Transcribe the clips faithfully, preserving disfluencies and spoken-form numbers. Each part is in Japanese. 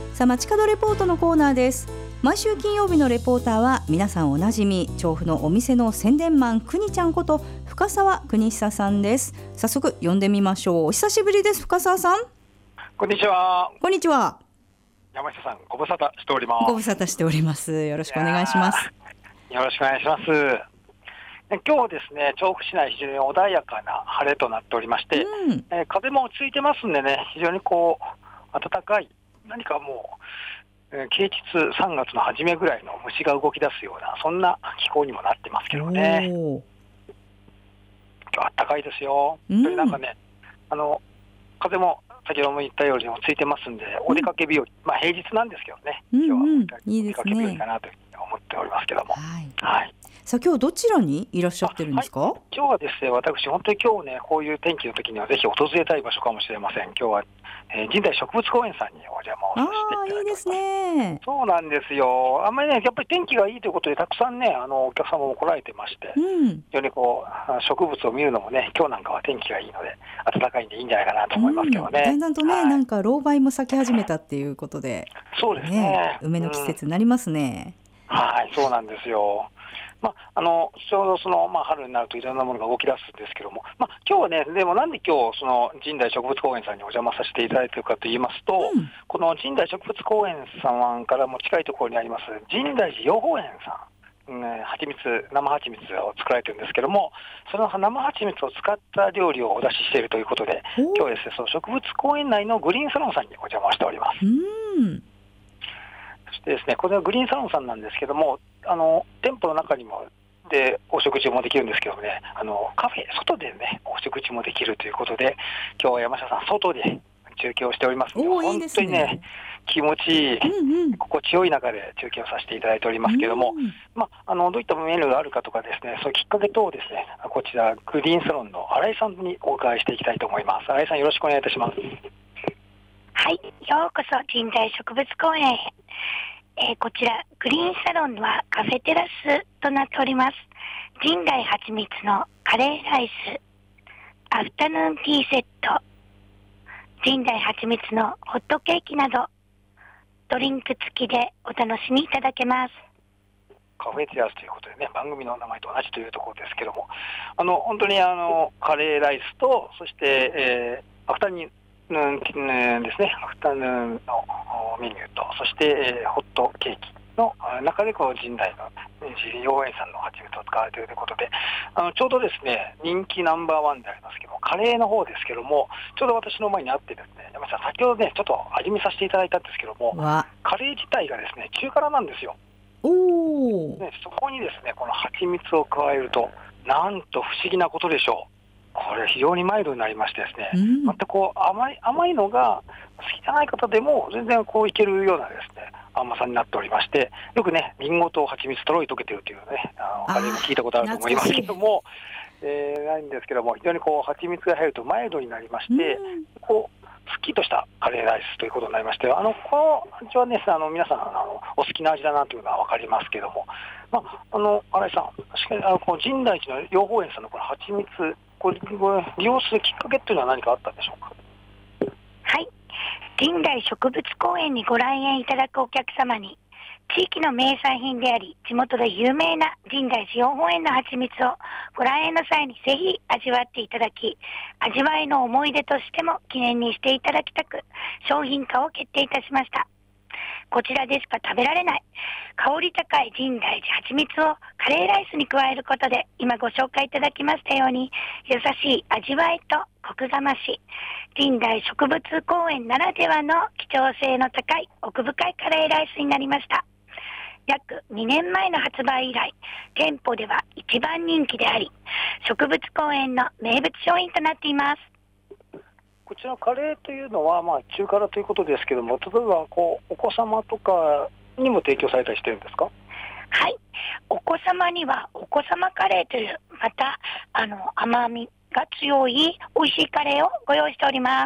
さあ、街角レポートのコーナーです。毎週金曜日のレポーターは皆さんおなじみ、調布のお店の宣伝マン、くにちゃんこと深澤邦久さんです。早速呼んでみましょう。お久しぶりです、深澤さん。 こんにちは。 こんにちは。 山下さん、ご無沙汰しております。 ご無沙汰しております。よろしくお願いします。 よろしくお願いします。今日はですね、調布市内非常に穏やかな晴れとなっておりまして、うん、えー、風も落ち着いてますんでね、非常にこう暖かい、何かもう、えー、啓蟄さんがつの初めぐらいの虫が動き出すような、そんな気候にもなってますけどね。今日暖かいですよ。うん、なんかね、あの風も先ほども言ったように落ち着いてますんで、お出かけ日和、うん、まあ平日なんですけどね、 うんうん、 今日はお出かけ日和かなというふうに思っておりますけども。 はい、 はい、 さあ今日どちらにいらっしゃってるんですか？ はい、今日はですね、私本当に今日ね、こういう天気の時にはぜひ訪れたい場所かもしれません。今日は、えー、神代植物公園さんにお邪魔をさせていただいております。 あ、いいですね。 そうなんですよ。あんまりね、やっぱり天気がいいということでたくさんね、あのお客様も来られてまして、うん、非常にこう植物を見るのもね、今日なんかは天気がいいので暖かいんでいいんじゃないかなと思いますけどね。 うん、だんだんとね、はい、なんか老梅も咲き始めたっていうことで、 そうですね、 ね、梅の季節になりますね。 うん、はい、そうなんですよ。まあ、あのちょうどその、まあ、春になるといろんなものが動き出すんですけども、まあ、今日はね、でもなんで今日その神代植物公園さんにお邪魔させていただいているかといいますと、うん、この神代植物公園さんからも近いところにあります神代寺養蜂園さん、うん、蜂蜜、生蜂蜜を作られてるんですけども、その生蜂蜜を使った料理をお出ししているということで、今日はですね、その植物公園内のグリーンサロンさんにお邪魔しております。 うんそしてですね、これはグリーンサロンさんなんですけども、あの店舗の中にもでお食事もできるんですけどもね、あのカフェ、外でね、お食事もできるということで、今日は山下さん、外で中継をしておりますので、 おー、いいですね、 本当にね、気持ちいい、うんうん、心地よい中で中継をさせていただいておりますけども、うんまあ、あのどういったメニューがあるかとかですね、そういうきっかけ等をですね、こちら、グリーンサロンの新井さんにお伺いしていきたいと思います。新井さん、よろしくお願いいたします。 はい、ようこそ神代植物公園へ。えー、こちらグリーンサロンはカフェテラスとなっております。神代はちみつのカレーライス、アフタヌーンティーセット、神代はちみつのホットケーキなどドリンク付きでお楽しみいただけます。 カフェテラスということでね、番組の名前と同じというところですけども、あの本当にあのカレーライスと、そして、えー、アフタヌーンですね、アフタヌーンのメニューと、そして、えー、ホットケーキの中でこう神代の養園さんの蜂蜜を使われているということで、あのちょうどですね、人気ナンバーワンでありますけども、カレーの方ですけども、ちょうど私の前にあってですね、山下さん、先ほどね、ちょっと味見させていただいたんですけども、カレー自体がですね、中辛なんですよ。 おね、そこにですね、この蜂蜜を加えると、なんと不思議なことでしょう。これ非常にマイルドになりましてですね、うん、またこう甘い甘いのが好きじゃない方でも全然こういけるようなですね甘さになっておりまして、よくねリンゴと蜂蜜とろい溶けてるというね、あのカレーも聞いたことあると思いますけども、えー、ないんですけども、非常にこう蜂蜜が入るとマイルドになりまして、うん、こうすっきりとしたカレーライスということになりまして、あのこの味はね、あの皆さんあのお好きな味だなというのは分かりますけども、まあ、あの新井さん、確かにあのこの神代寺の養蜂園さんのこの蜂蜜、これこれ利用するきっかけというのは何かあったんでしょうか？ はい、神代植物公園にご来園いただくお客様に、地域の名産品であり地元で有名な神代寺養蜂園の蜂蜜をご来園の際にぜひ味わっていただき、味わいの思い出としても記念にしていただきたく、商品化を決定いたしました。こちらでしか食べられない香り高い神代寺蜂蜜をカレーライスに加えることで、今ご紹介いただきましたように優しい味わいとコクが増し、神代植物公園ならではの貴重性の高い奥深いカレーライスになりました。約にねんまえの発売以来、店舗では一番人気であり、植物公園の名物商品となっています。 こちらカレーというのは、まあ、中辛ということですけども、例えばこうお子様とかにも提供されたりしてるんですか？ はい、お子様にはお子様カレーという、またあの甘みが強い美味しいカレーをご用意しております。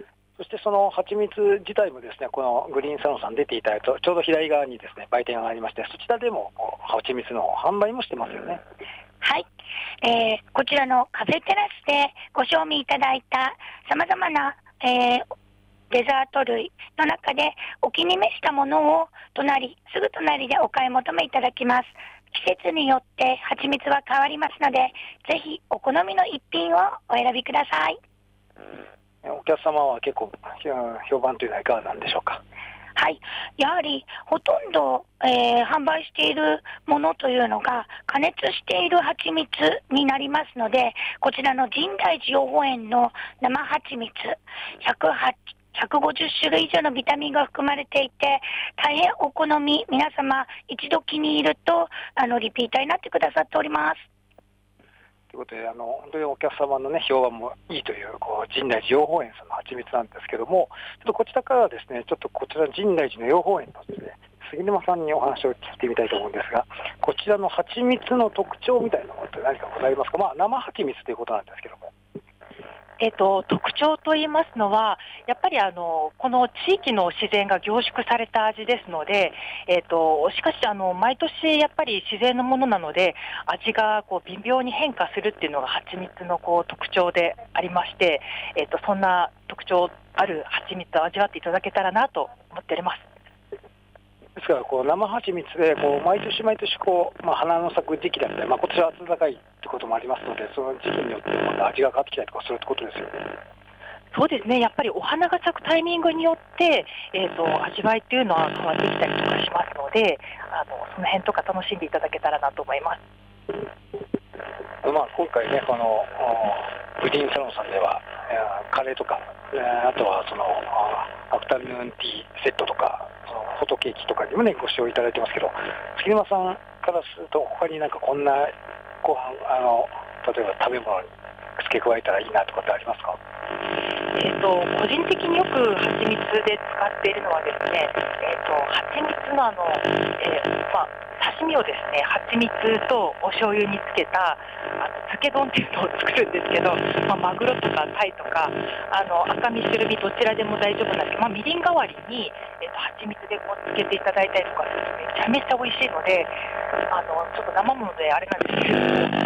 そしてその蜂蜜自体もですね、このグリーンサロンさん出ていただくとちょうど左側にですね売店がありまして、そちらでもこう蜂蜜の販売もしてますよね。 はい、えー、こちらのカフェテラスでご賞味いただいたさまざまな、えー、 デザート類の中でお気に召したものを隣、すぐ隣でお買い求めいただきます。季節によって蜂蜜は変わりますので、ぜひお好みの一品をお選びください。 お客様は結構評判というのはいかがなんでしょうか。 はい、やはりほとんど、えー、販売しているものというのが加熱している蜂蜜になりますので、こちらの深大寺養蜂園の生蜂蜜ひゃくごじゅっしゅるい以上のビタミンが含まれていて、大変お好み、皆様一度気に入るとあのリピーターになってくださっております。 ということで、あの本当にお客様の、ね、評判もいいという、こう深大寺養蜂園さんの蜂蜜なんですけども、ちょっとこちらからはですね、ちょっとこちら深大寺の養蜂園のですね、杉沼さんにお話を聞いてみたいと思うんですが、こちらの蜂蜜の特徴みたいなものって何かございますか。まあ、生蜂蜜ということなんですけども。 えっと、特徴といいますのは、やっぱりあのこの地域の自然が凝縮された味ですので、えっと、しかしあの毎年やっぱり自然のものなので、味がこう微妙に変化するっていうのが蜂蜜のこう特徴でありまして、えっと、そんな特徴ある蜂蜜を味わっていただけたらなと思っております。 ですからこう生蜂蜜でこう毎年毎年こう、まあ、花の咲く時期だったり、まあ、今年は暖かいってこともありますので、その時期によってまた味が変わってきたりとかするってことですよね。 そうですね、やっぱりお花が咲くタイミングによって、えー、と味わいっていうのは変わってきたりとかしますので、あのその辺とか楽しんでいただけたらなと思います。 まあ、今回ね、このグリーンサロンさんでは、えー、カレーとか、えー、あとはそのアフタヌーンティーセットとか、そのフォトケーキとかにもねご使用いただいてますけど、杉沼さんからすると他になんかこんなご飯、あの例えば食べ物に付け加えたらいいなとかってありますか。 えー、と個人的によく蜂蜜で使っているのはですね、えー、と蜂蜜のあの、えーまあ、刺身をですね、蜂蜜とお醤油につけたあの漬け丼っていうのを作るんですけど、まあ、マグロとかタイとかあの赤身、シュルビどちらでも大丈夫なんですけど、まあ、みりん代わりに、えー、と蜂蜜でこうつけていただいたりとかするとめちゃめちゃ美味しいので、あのちょっと生ものであれなんですけど、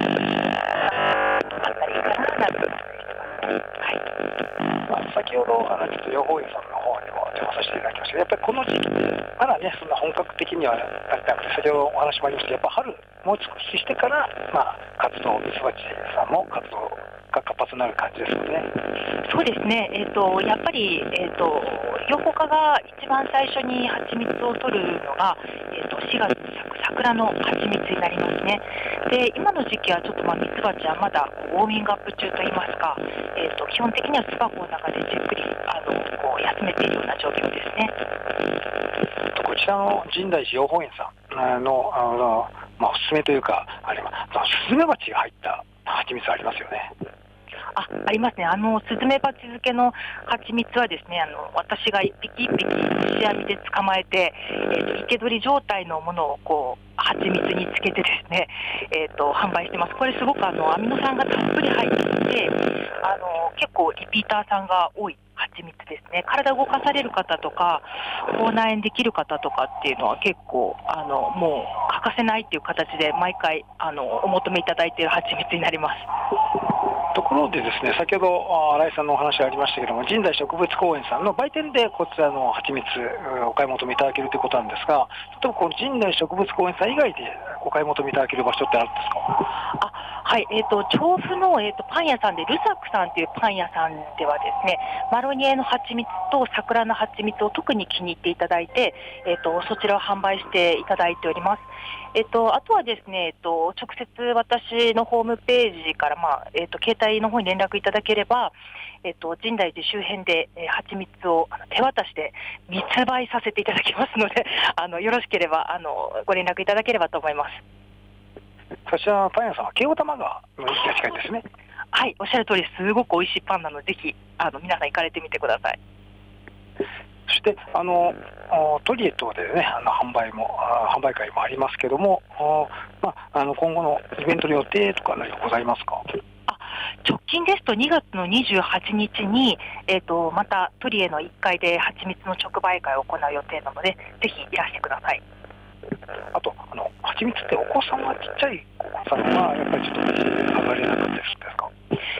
あったらいいかななんて思ってます。はい、 まあ、先ほどあのちょっと養蜂園さんの方にもお邪魔させていただきましたけど、やっぱりこの時期まだね、そんな本格的にはなくて、先ほどお話もありましたけど、やっぱ春もう少ししてから、まあ、活動、ミツバチさんも活動が活発になる感じですよね。 そうですね、えー、とやっぱり、えー、と養蜂家が一番最初に蜂蜜を取るのが、えー、としがつに咲く桜の蜂蜜になりますね。で、今の時期はちょっとまあミツバチはまだウォーミングアップ中といいますか、えー、と基本的には巣箱の中でじっくりあのこう休めているような状況ですね。 こちらの深大寺養蜂園さんの、あの、まあ、おすすめというか、あれはスズメバチが入った蜂蜜ありますよね。 あ, ありますね。あのスズメバチ漬けの蜂蜜はですね、あの私が一匹一匹虫網で捕まえて、えー、と生け捕り状態のものをこう蜂蜜につけてですね、えー、と販売してます。これすごくあのアミノ酸がたっぷり入っていて、あの結構リピーターさんが多い蜂蜜ですね。体を動かされる方とか口内炎できる方とかっていうのは結構あのもう欠かせないっていう形で毎回あのお求めいただいている蜂蜜になります。 ところでですね、先ほど新井さんのお話ありましたけども、深大植物公園さんの売店でこちらの蜂蜜お買い求めいただけるということなんですが、例えばこの深大植物公園さん以外でお買い求めいただける場所ってあるんですか。 あはい、えー、と調布の、えー、とパン屋さんでルサクさんというパン屋さんではですね、マロニエの蜂蜜と桜の蜂蜜を特に気に入っていただいて、えー、とそちらを販売していただいております。えー、とあとはですね、えー、と直接私のホームページから、まあえー、と携帯の方に連絡いただければ、えー、と深大寺周辺で、えー、蜂蜜をあの手渡しで密売させていただきますので、あのよろしければあのご連絡いただければと思います。 そちらのパン屋さんは京玉川の駅が近いんですね。 はい、おっしゃる通りすごく美味しいパンなので、ぜひあの皆さん行かれてみてください。 そしてあのトリエ等でね、あの販売も販売会もありますけども、まあ、あの今後のイベントの予定とか何かございますか。 あ直近ですとにがつのにじゅうはちにちに、えー、とまたトリエのいっかいで蜂蜜の直売会を行う予定なので、ぜひいらしてください。 あとあの蜂蜜ってお子さんはちっちゃいお子さんはやっぱりちょっと上がれなかったりするんですか。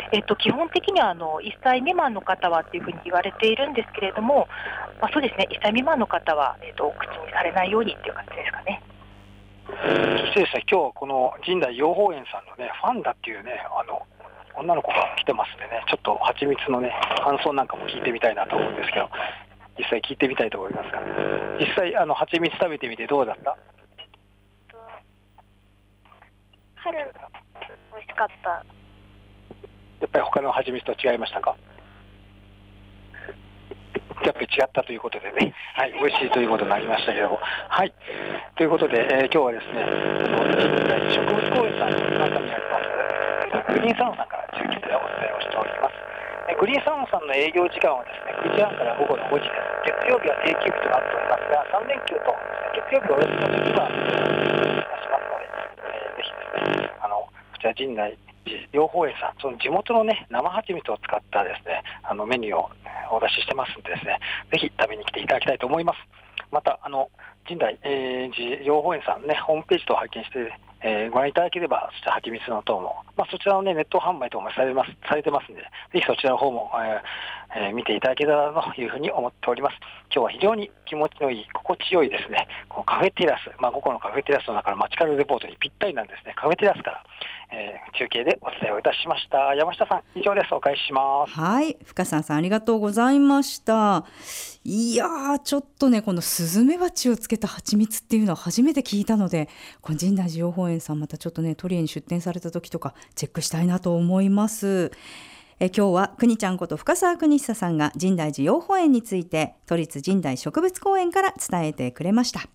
えっと、基本的にはあのいっさい未満の方はというふうに言われているんですけれども、まあ、そうですね、いっさい未満の方は、えっと、口にされないようにという感じですかね。 そしてですね、今日はこの神代養蜂園さんのね、ファンだっていうね、あの女の子が来てますんでね、ちょっと蜂蜜のね、感想なんかも聞いてみたいなと思うんですけど、実際聞いてみたいと思いますが、実際、あの蜂蜜食べてみてどうだった？ 春、美味しかった。 やっぱり他の蜂蜜と違いましたか？やっぱり違ったということでね、はい、美味しいということになりましたけども、はい、ということで、えー、今日はですね、神代植物公園さんの中にありますグリーンサロンさんから中継でお伝えをしております。えー、グリーンサロンさんの営業時間はですね、くじはんから午後のごじです。月曜日は定休日となっておりますが、さん連休と月曜日お休みの時はお願いしますので、えー、ぜひですね、あのこちら神代養蜂園さん、その地元のね生蜂蜜を使ったですね、あのメニューをお出ししてますのでですね、ぜひ食べに来ていただきたいと思います。またあの神代、えー、養蜂園さんね、ホームページ等を拝見して、えー、ご覧いただければ、そちら蜂蜜の等も、まあ、そちらのねネット販売等もされますされてますので、ぜひそちらの方も、えーえー、見ていただけたらというふうに思っております。今日は非常に気持ちのいい、心地よいですね、このカフェテラス、まあ、ごこのカフェテラスの中の街角レポートにぴったりなんですね、カフェテラスから、えー、中継でお伝えをいたしました。山下さん、以上です。お返しします。 はい、深澤さんありがとうございました。いやー、ちょっとねこのスズメバチをつけた蜂蜜っていうのは初めて聞いたので、この神代養蜂園さんまたちょっとねトリエに出店された時とかチェックしたいなと思います。え今日はくにちゃんこと深澤邦久さんが深大寺養蜂園について都立神代植物公園から伝えてくれました。